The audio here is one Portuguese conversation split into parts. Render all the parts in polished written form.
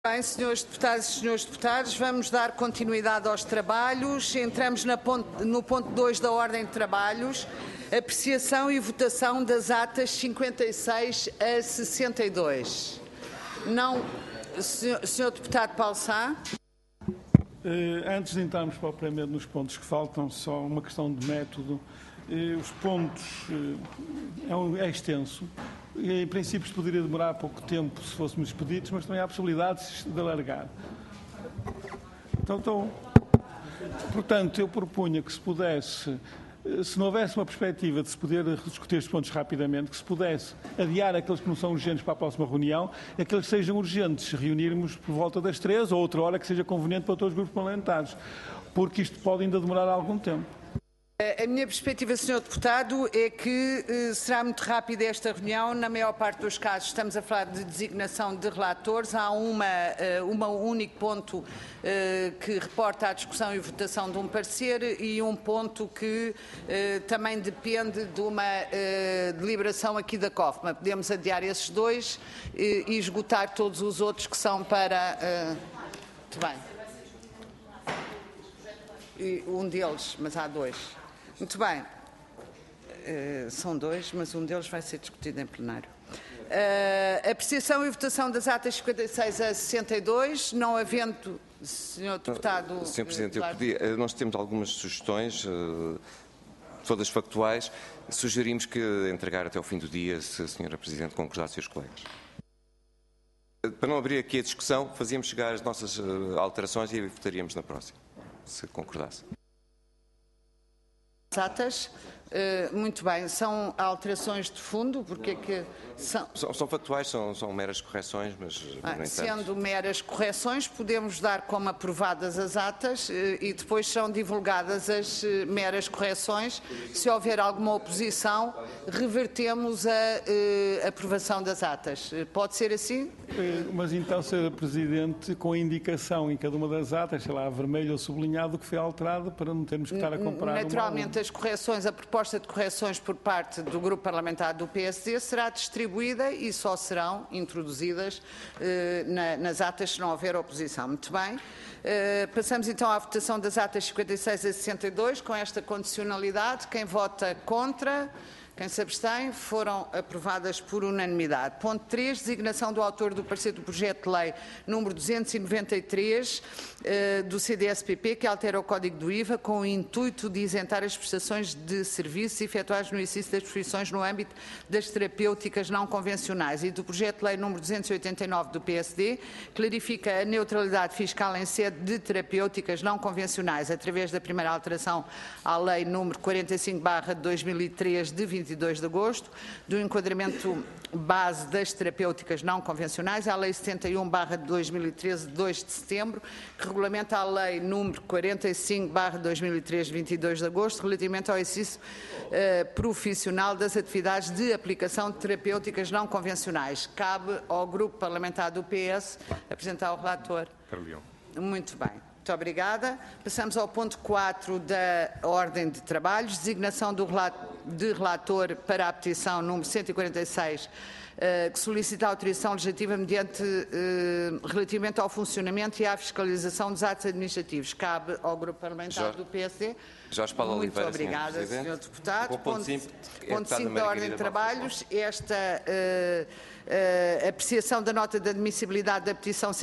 Bem, senhores deputados e senhores deputados, vamos dar continuidade aos trabalhos. Entramos no ponto 2 da ordem de trabalhos, apreciação e votação das atas 56 a 62. Não, senhor deputado Paulo Sá. Antes de entrarmos propriamente nos pontos que faltam, só uma questão de método. Os pontos é extenso. Em princípio, isto poderia demorar pouco tempo se fôssemos expedidos, mas também há possibilidades de alargar. Portanto, eu propunha que se pudesse, se não houvesse uma perspectiva de se poder discutir estes pontos rapidamente, que se pudesse adiar aqueles que não são urgentes para a próxima reunião, aqueles que sejam urgentes, reunirmos por volta das 3 ou outra hora que seja conveniente para todos os grupos parlamentares, porque isto pode ainda demorar algum tempo. A minha perspectiva, Sr. Deputado, é que será muito rápida esta reunião. Na maior parte dos casos estamos a falar de designação de relatores. Há um único ponto que reporta a discussão e votação de um parecer e um ponto que também depende de uma deliberação aqui da COFMA. Podemos adiar esses dois e esgotar todos os outros que são para... Muito bem. E um deles, mas há dois. Muito bem, são dois, mas um deles vai ser discutido em plenário. Apreciação e votação das atas 56 a 62, não havendo, Sr. Deputado... Sr. Presidente, nós temos algumas sugestões, todas factuais. Sugerimos que entregar até ao fim do dia, se a Sra. Presidente concordasse e os colegas. Para não abrir aqui a discussão, fazíamos chegar as nossas alterações e votaríamos na próxima, se concordasse. Atas, muito bem, são alterações de fundo, porque é que são... São factuais, são meras correções, mas... Sendo meras correções, podemos dar como aprovadas as atas e depois são divulgadas as meras correções. Se houver alguma oposição, revertemos a aprovação das atas. Pode ser assim? Mas então, Sra. Presidente, com a indicação em cada uma das atas, sei lá, vermelho ou sublinhado, que foi alterado, para não termos que estar a comparar. Naturalmente, as correções, a proposta de correções por parte do Grupo Parlamentar do PSD será distribuída e só serão introduzidas nas atas se não houver oposição. Muito bem. Passamos então à votação das atas 56 a 62, com esta condicionalidade. Quem vota contra... Quem se abstém, foram aprovadas por unanimidade. Ponto 3, designação do autor do parecer do projeto de lei número 293 do CDS-PP, que altera o Código do IVA com o intuito de isentar as prestações de serviços efetuados no exercício das profissões no âmbito das terapêuticas não convencionais, e do projeto de lei número 289 do PSD, clarifica a neutralidade fiscal em sede de terapêuticas não convencionais através da primeira alteração à lei número 45/2003 de 22 de agosto, do enquadramento base das terapêuticas não convencionais, à Lei 71/2013, de 2 de setembro, que regulamenta a Lei número 45/2003, de 22 de agosto, relativamente ao exercício profissional das atividades de aplicação de terapêuticas não convencionais. Cabe ao Grupo Parlamentar do PS apresentar o relator. Muito bem. Muito obrigada. Passamos ao ponto 4 da ordem de trabalhos, designação de relator para a petição número 146, que solicita a autorização legislativa relativamente ao funcionamento e à fiscalização dos atos administrativos. Cabe ao Grupo Parlamentar do PSD. Jorge Paulo Oliveira, muito obrigada, Sr. Deputado. Ponto 5 da ordem de trabalhos. Esta apreciação da nota de admissibilidade da petição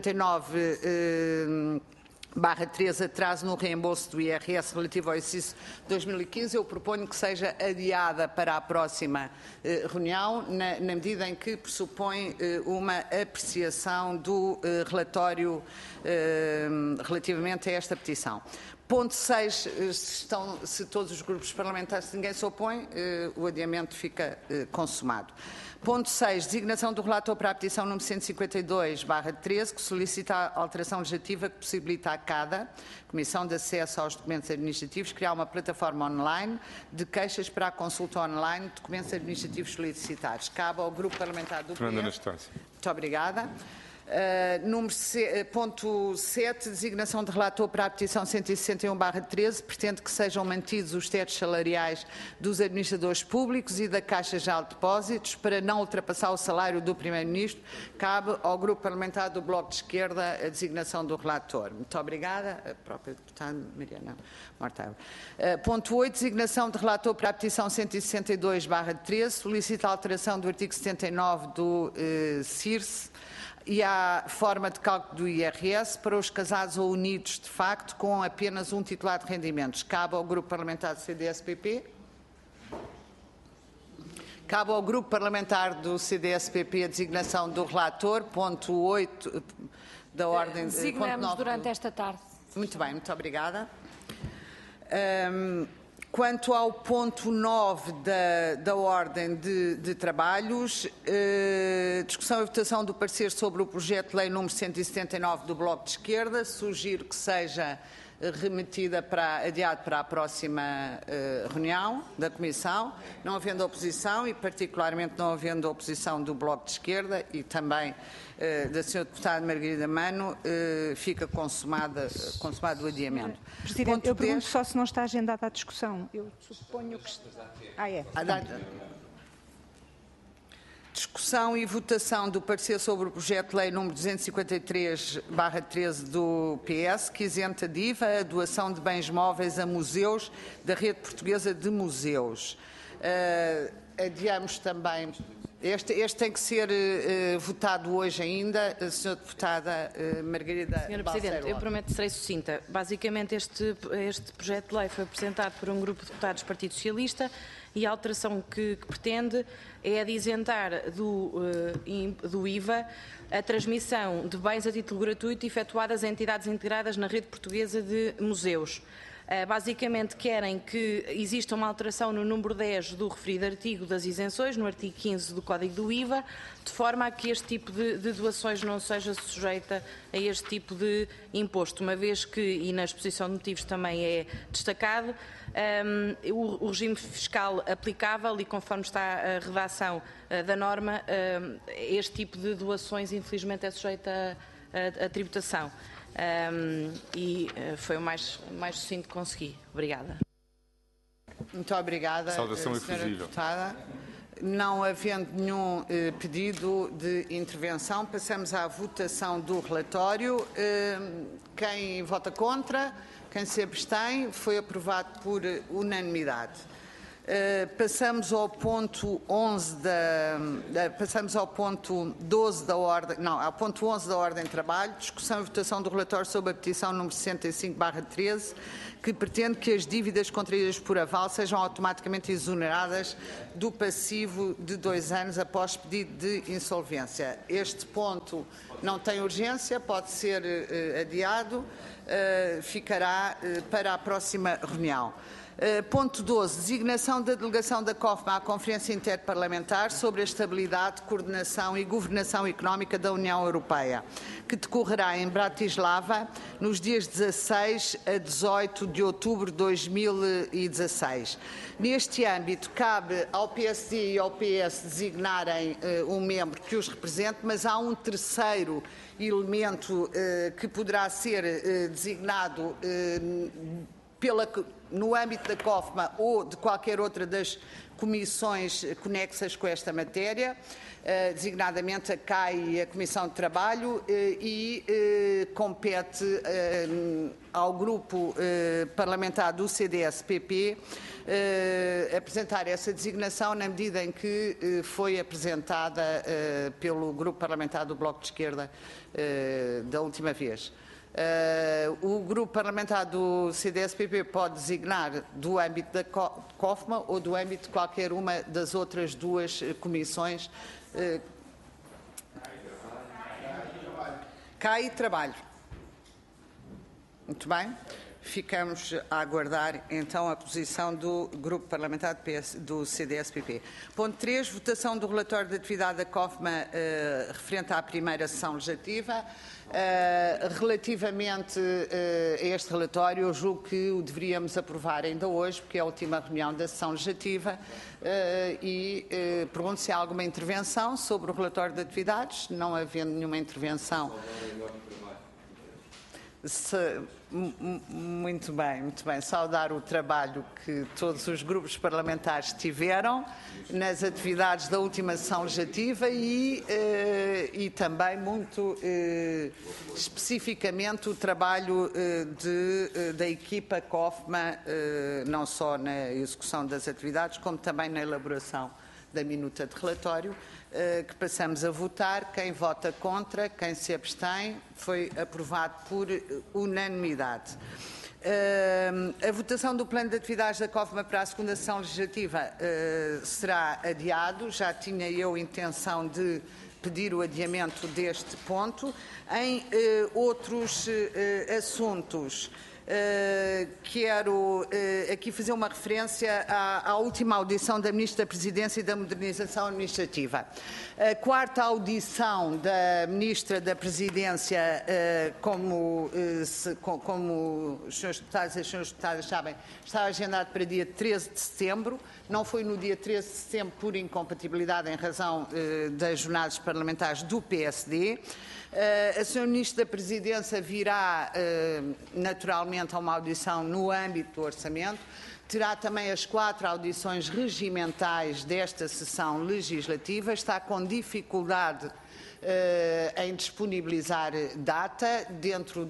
149/13, atraso no reembolso do IRS relativo ao exercício 2015, eu proponho que seja adiada para a próxima reunião, na medida em que pressupõe uma apreciação do relatório relativamente a esta petição. Ponto 6, se todos os grupos parlamentares, se ninguém se opõe, o adiamento fica consumado. Ponto 6, designação do relator para a petição número 152/13, que solicita a alteração legislativa que possibilita a CADA, Comissão de Acesso aos Documentos Administrativos, criar uma plataforma online de queixas para a consulta online de documentos administrativos solicitados. Cabe ao Grupo Parlamentar do PS. Muito obrigada. Ponto 7, designação de relator para a petição 161/13, pretende que sejam mantidos os tetos salariais dos administradores públicos e da Caixa Geral de Depósitos para não ultrapassar o salário do Primeiro-Ministro. Cabe ao Grupo Parlamentar do Bloco de Esquerda a designação do relator. Muito obrigada. A própria deputada Mariana Mortágua. Ponto 8, designação de relator para a petição 162/13, solicita a alteração do artigo 79 do CIRS e à forma de cálculo do IRS para os casados ou unidos de facto com apenas um titular de rendimentos. Cabe ao Grupo Parlamentar do CDS-PP. Cabe ao Grupo Parlamentar do CDS-PP a designação do relator. Ponto 8 da ordem... Designamos durante esta tarde. Muito bem, muito obrigada. Quanto ao ponto 9 da ordem de trabalhos, discussão e votação do parecer sobre o projeto de lei número 179 do Bloco de Esquerda, sugiro que seja remetida adiado para a próxima reunião da Comissão, não havendo oposição e particularmente não havendo oposição do Bloco de Esquerda e também da Sra. Deputada Margarida Mano, fica consumado o adiamento. Presidente, eu pergunto só se não está agendada a discussão. Eu suponho que... é. Discussão e votação do parecer sobre o projeto de lei número 253/13 do PS, que isenta de IVA a doação de bens móveis a museus da rede portuguesa de museus. Adiamos também... Este tem que ser votado hoje ainda, a Sra. Deputada Margarida Senhora Presidente, eu prometo que serei sucinta. Basicamente, este projeto de lei foi apresentado por um grupo de deputados do Partido Socialista e a alteração que pretende é a de isentar do IVA a transmissão de bens a título gratuito efetuadas a entidades integradas na rede portuguesa de museus. Basicamente querem que exista uma alteração no número 10 do referido artigo das isenções, no artigo 15 do Código do IVA, de forma a que este tipo de doações não seja sujeita a este tipo de imposto, uma vez que, e na exposição de motivos também é destacado, o regime fiscal aplicável e conforme está a redação da norma, este tipo de doações infelizmente é sujeita à tributação. Foi o mais sucinto que consegui. Obrigada. Muito obrigada, saudação Sra. efusiva. Deputada. Não havendo nenhum pedido de intervenção, passamos à votação do relatório. Quem vota contra? Quem se abstém? Foi aprovado por unanimidade. Passamos ao ponto 11 passamos ao ponto 12 da ordem, não, ao ponto 11 da ordem de trabalho, discussão e votação do relatório sobre a petição número 65/13, que pretende que as dívidas contraídas por aval sejam automaticamente exoneradas do passivo de 2 anos após pedido de insolvência. Este ponto não tem urgência, pode ser adiado, ficará para a próxima reunião. Ponto 12. Designação da delegação da COFMA à Conferência Interparlamentar sobre a Estabilidade, Coordenação e Governação Económica da União Europeia, que decorrerá em Bratislava nos dias 16 a 18 de outubro de 2016. Neste âmbito, cabe ao PSD e ao PS designarem um membro que os represente, mas há um terceiro elemento que poderá ser designado no âmbito da COFMA ou de qualquer outra das comissões conexas com esta matéria, designadamente a CAI e a Comissão de Trabalho, e compete ao grupo parlamentar do CDS-PP apresentar essa designação na medida em que foi apresentada pelo grupo parlamentar do Bloco de Esquerda da última vez. O grupo parlamentar do CDS-PP pode designar do âmbito da COFMA ou do âmbito de qualquer uma das outras duas comissões. CAI e Trabalho. Muito bem. ficamos a aguardar então a posição do Grupo Parlamentar do CDS-PP. Ponto 3, votação do relatório de atividade da COFMA referente à primeira sessão legislativa. Relativamente a este relatório, eu julgo que o deveríamos aprovar ainda hoje, porque é a última reunião da sessão legislativa, e pergunto se há alguma intervenção sobre o relatório de atividades. Não havendo nenhuma intervenção. Muito bem. Saudar o trabalho que todos os grupos parlamentares tiveram nas atividades da última sessão legislativa e também muito especificamente o trabalho da equipa COFMA, não só na execução das atividades, como também na elaboração da minuta de relatório, que passamos a votar. Quem vota contra, quem se abstém, foi aprovado por unanimidade. A votação do plano de atividades da COFMA para a segunda sessão legislativa será adiado. Já tinha eu intenção de pedir o adiamento deste ponto. Em outros assuntos, quero aqui fazer uma referência à última audição da Ministra da Presidência e da Modernização Administrativa. A quarta audição da Ministra da Presidência, como os senhores deputados e as senhoras deputadas sabem, está agendado para dia 13 de setembro. Não foi no dia 13 de setembro por incompatibilidade em razão das jornadas parlamentares do PSD. A Sra. Ministra da Presidência virá naturalmente a uma audição no âmbito do orçamento. Terá também as 4 audições regimentais desta sessão legislativa. Está com dificuldade em disponibilizar data dentro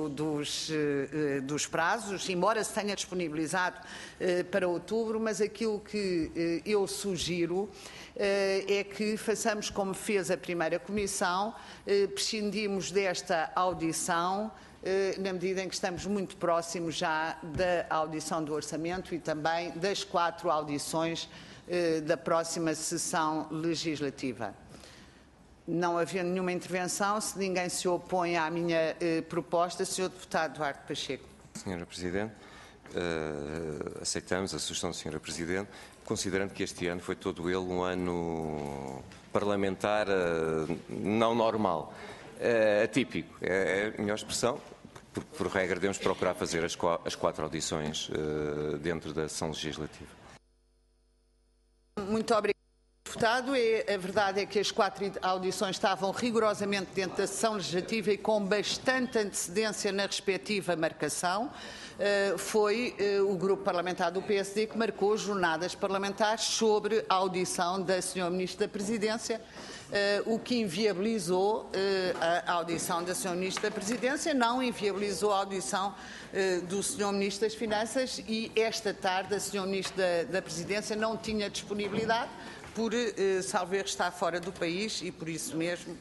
dos prazos, embora se tenha disponibilizado para outubro, mas aquilo que eu sugiro é que façamos como fez a primeira comissão, prescindimos desta audição, na medida em que estamos muito próximos já da audição do orçamento e também das 4 audições da próxima sessão legislativa. Não havendo nenhuma intervenção, se ninguém se opõe à minha proposta, Sr. Deputado Duarte Pacheco. Sra. Presidente, aceitamos a sugestão da Sra. Presidente, considerando que este ano foi todo ele um ano parlamentar não normal, atípico, é a melhor expressão. Por regra, devemos procurar fazer as 4 audições dentro da sessão legislativa. Muito obrigado, deputado. A verdade é que as 4 audições estavam rigorosamente dentro da sessão legislativa e com bastante antecedência na respectiva marcação. Foi o grupo parlamentar do PSD que marcou jornadas parlamentares sobre a audição da Sra. Ministra da Presidência, o que inviabilizou a audição da Sra. Ministra da Presidência, não inviabilizou a audição do Sr. Ministro das Finanças e esta tarde a Sra. Ministra da Presidência não tinha disponibilidade por, salvo erro, estar fora do país e por isso mesmo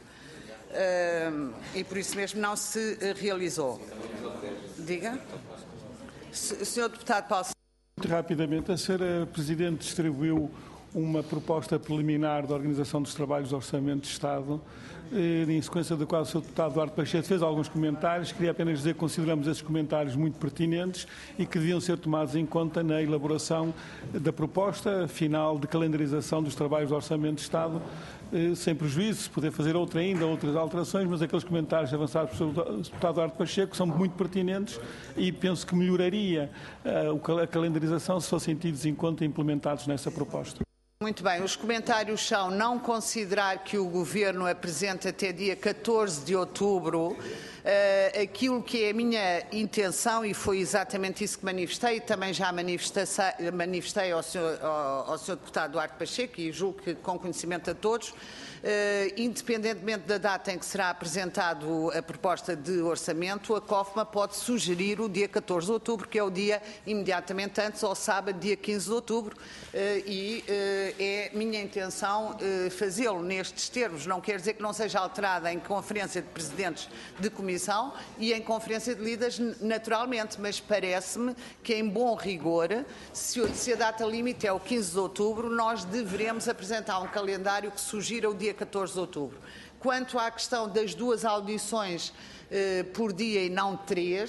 não se realizou. Diga. Sr. Deputado Paulo. Muito rapidamente, a Sra. Presidente distribuiu uma proposta preliminar da organização dos trabalhos do Orçamento de Estado, em sequência da qual o Sr. Deputado Duarte Pacheco fez alguns comentários. Queria apenas dizer que consideramos esses comentários muito pertinentes e que deviam ser tomados em conta na elaboração da proposta final de calendarização dos trabalhos do Orçamento de Estado, sem prejuízo, se poder fazer outras alterações, mas aqueles comentários avançados pelo deputado Duarte Pacheco são muito pertinentes e penso que melhoraria a calendarização se fossem tidos em conta e implementados nessa proposta. Muito bem, os comentários são não considerar que o Governo apresente até dia 14 de outubro aquilo que é a minha intenção, e foi exatamente isso que manifestei, e também já manifestei ao Sr. Deputado Duarte Pacheco, e julgo que com conhecimento a todos, independentemente da data em que será apresentado a proposta de orçamento, a COFMA pode sugerir o dia 14 de outubro, que é o dia imediatamente antes, ou sábado, dia 15 de outubro, e é minha intenção fazê-lo nestes termos. Não quer dizer que não seja alterada em Conferência de Presidentes de Comissão e em Conferência de Líderes, naturalmente, mas parece-me que, em bom rigor, se a data limite é o 15 de outubro, nós deveremos apresentar um calendário que sugira o dia 14 de outubro. Quanto à questão das 2 audições por dia e não 3,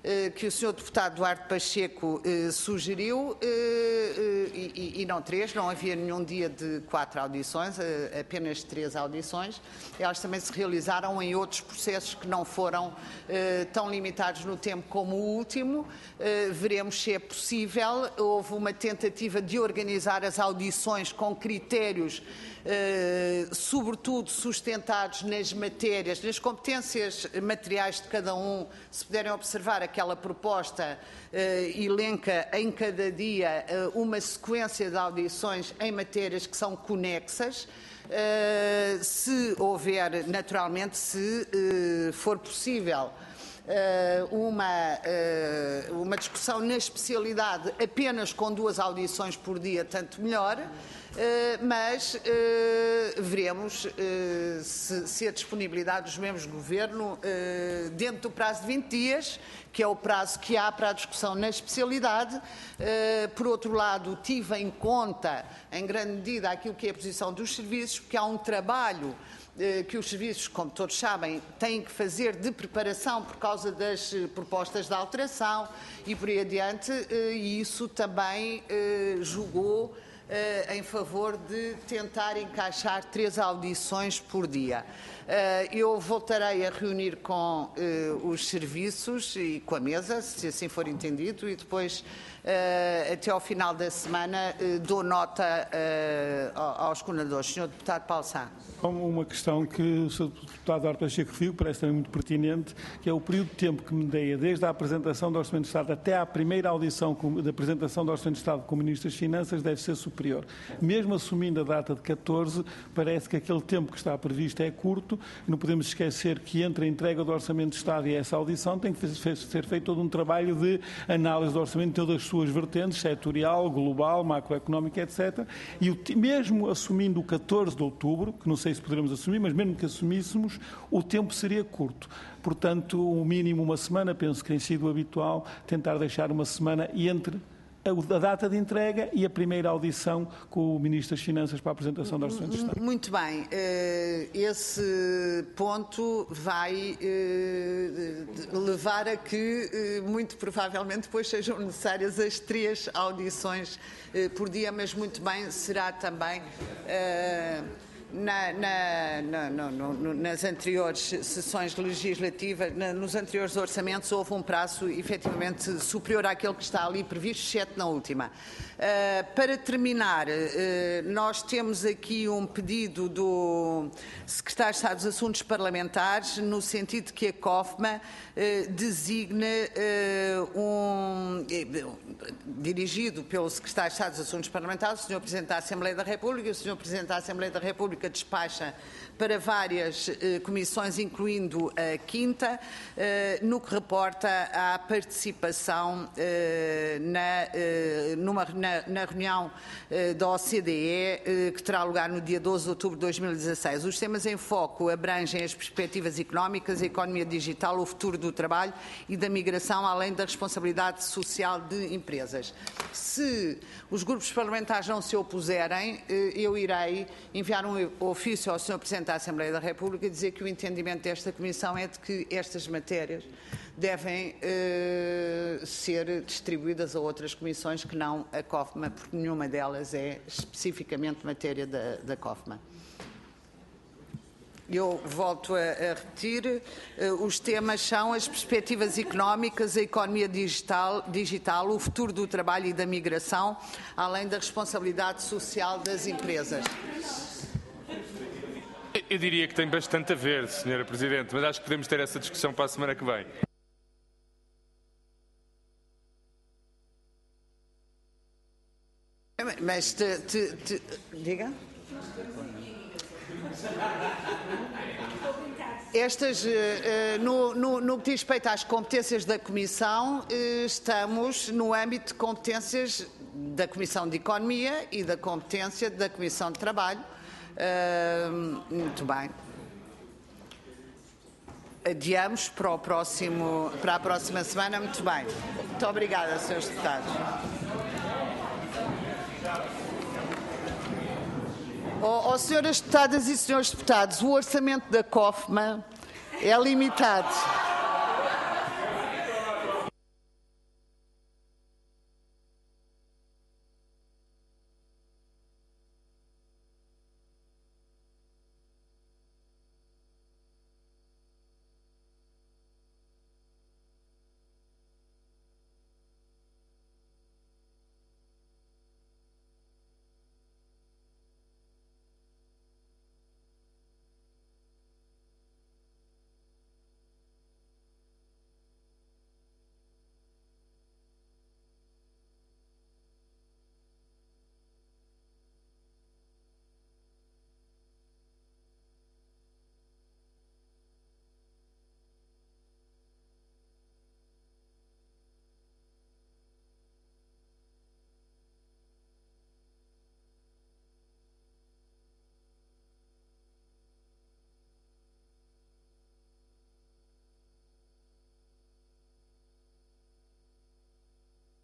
que o Sr. Deputado Duarte Pacheco sugeriu, e não 3, não havia nenhum dia de 4 audições, apenas 3 audições. Elas também se realizaram em outros processos que não foram tão limitados no tempo como o último. Veremos se é possível. Houve uma tentativa de organizar as audições com critérios sobretudo sustentados nas matérias, nas competências materiais de cada um. Se puderem observar, aquela proposta elenca em cada dia uma sequência de audições em matérias que são conexas. Se houver, naturalmente, se for possível uma discussão na especialidade apenas com 2 audições por dia, tanto melhor, mas veremos se a disponibilidade dos membros do Governo, dentro do prazo de 20 dias, que é o prazo que há para a discussão na especialidade. Por outro lado, tive em conta, em grande medida, aquilo que é a posição dos serviços, porque há um trabalho que os serviços, como todos sabem, têm que fazer de preparação por causa das propostas de alteração e por aí adiante, e isso também julgou em favor de tentar encaixar 3 audições por dia. Eu voltarei a reunir com os serviços e com a mesa, se assim for entendido, e depois, até ao final da semana, dou nota aos coordenadores. Sr. Deputado Paulo Sá. Como uma questão que o Sr. Deputado Duarte Pacheco referiu, parece também muito pertinente, que é o período de tempo que me deia desde a apresentação do Orçamento de Estado até à primeira audição da apresentação do Orçamento de Estado com o Ministro das Finanças deve ser superior. Mesmo assumindo a data de 14, parece que aquele tempo que está previsto é curto. Não podemos esquecer que entre a entrega do Orçamento de Estado e essa audição tem que ser feito todo um trabalho de análise do Orçamento em todas as suas vertentes, setorial, global, macroeconómica, etc. E mesmo assumindo o 14 de outubro, que não sei se poderemos assumir, mas mesmo que assumíssemos, o tempo seria curto. Portanto, o mínimo uma semana, penso que tem sido habitual, tentar deixar uma semana entre a data de entrega e a primeira audição com o Ministro das Finanças para a apresentação do Orçamento de Estado. Muito bem. Esse ponto vai levar a que, muito provavelmente, depois sejam necessárias as 3 audições por dia, mas muito bem, será também... nas anteriores sessões legislativas, nos anteriores orçamentos, houve um prazo efetivamente superior àquele que está ali previsto, exceto na última. Para terminar, nós temos aqui um pedido do Secretário de Estado dos Assuntos Parlamentares, no sentido de que a COFMA designe dirigido pelo Secretário de Estado dos Assuntos Parlamentares, o Sr. Presidente da Assembleia da República, e o Sr. Presidente da Assembleia da República despacha para várias comissões, incluindo a 5ª, no que reporta à participação na reunião da OCDE, que terá lugar no dia 12 de outubro de 2016. Os temas em foco abrangem as perspectivas económicas, a economia digital, o futuro do trabalho e da migração, além da responsabilidade social de empresas. Se os grupos parlamentares não se opuserem, eu irei enviar um ofício ao Sr. Presidente da Assembleia da República e dizer que o entendimento desta Comissão é de que estas matérias devem ser distribuídas a outras comissões que não a COFMA, porque nenhuma delas é especificamente matéria da COFMA. Eu volto a repetir, os temas são as perspectivas económicas, a economia digital, o futuro do trabalho e da migração, além da responsabilidade social das empresas. Eu diria que tem bastante a ver, Sra. Presidente, mas acho que podemos ter essa discussão para a semana que vem. Mas diga? Estas, no que diz respeito às competências da Comissão, estamos no âmbito de competências da Comissão de Economia e da competência da Comissão de Trabalho. Muito bem. Adiamos para a próxima semana. Muito bem. Muito obrigada, Srs. Deputados. Senhoras Deputadas e Senhores Deputados, o orçamento da COFMA é limitado.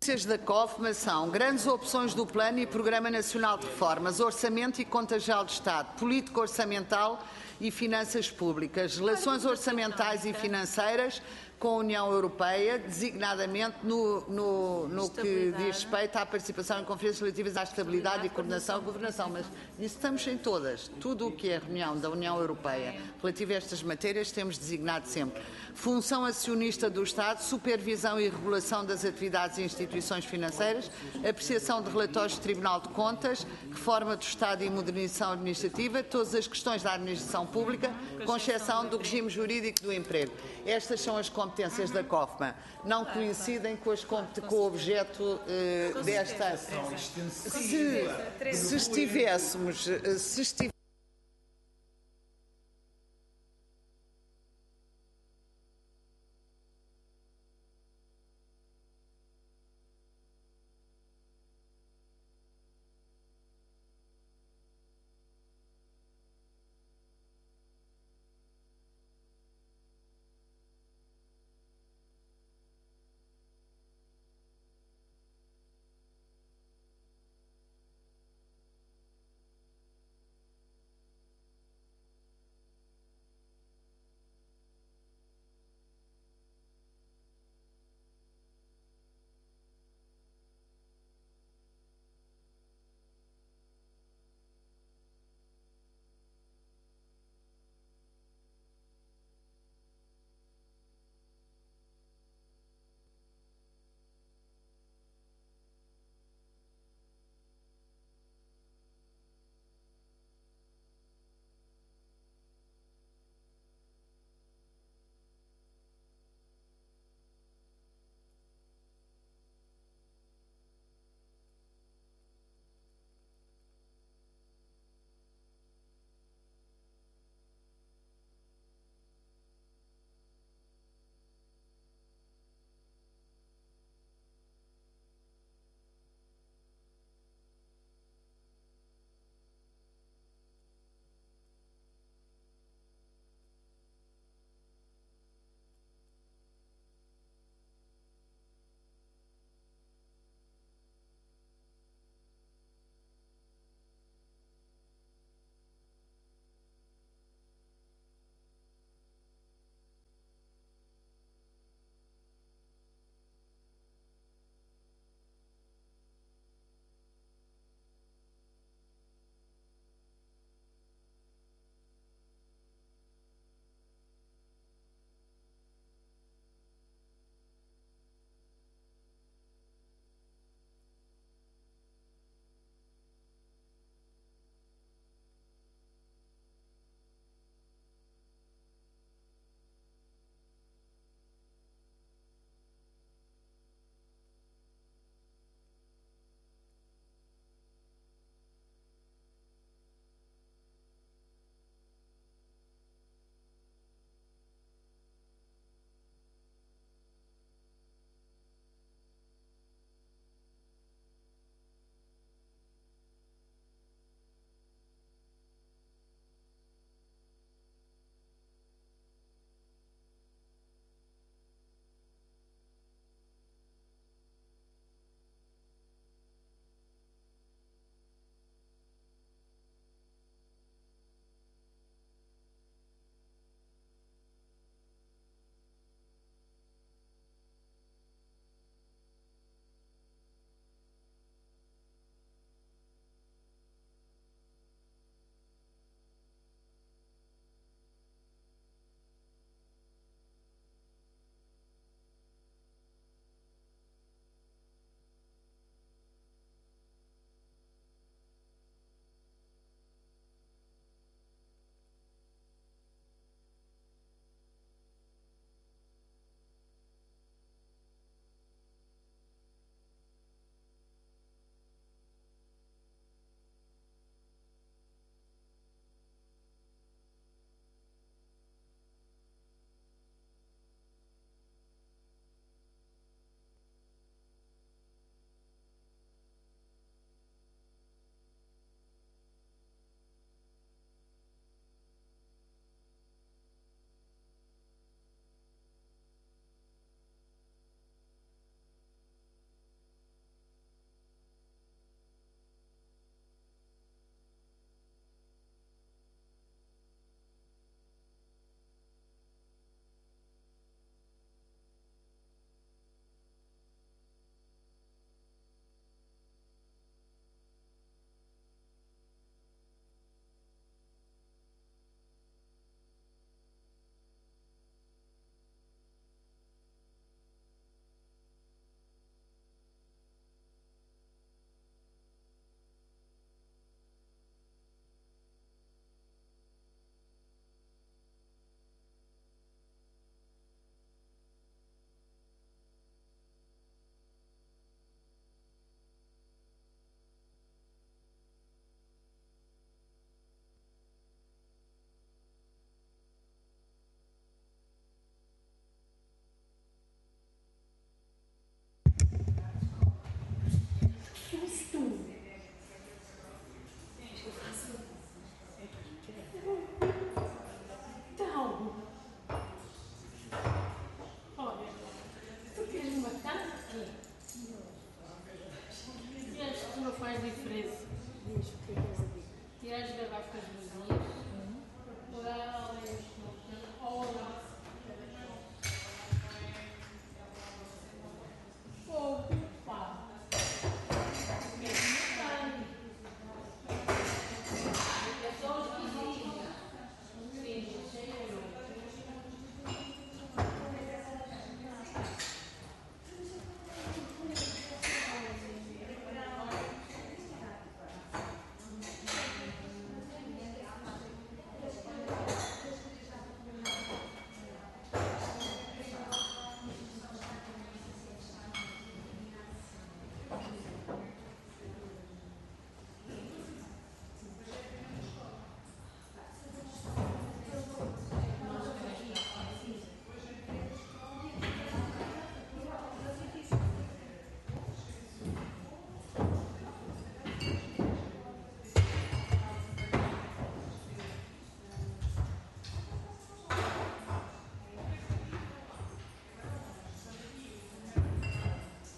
competências da COFMA são grandes opções do Plano e Programa Nacional de Reformas, Orçamento e Conta Geral de Estado, Política Orçamental e Finanças Públicas, Relações Orçamentais e Financeiras com a União Europeia, designadamente no que diz respeito à participação em conferências relativas à estabilidade e coordenação e governação. Mas isso estamos em todas. Tudo o que é reunião da União Europeia relativo a estas matérias temos designado sempre. Função acionista do Estado, supervisão e regulação das atividades e instituições financeiras, apreciação de relatórios do Tribunal de Contas, reforma do Estado e modernização administrativa, todas as questões da administração pública, com exceção do regime jurídico do emprego. Estas são as competências da COFMA. Não coincidem com o objeto desta... Se estivéssemos... Isto não faz diferença. Tirar as garrafas vazias,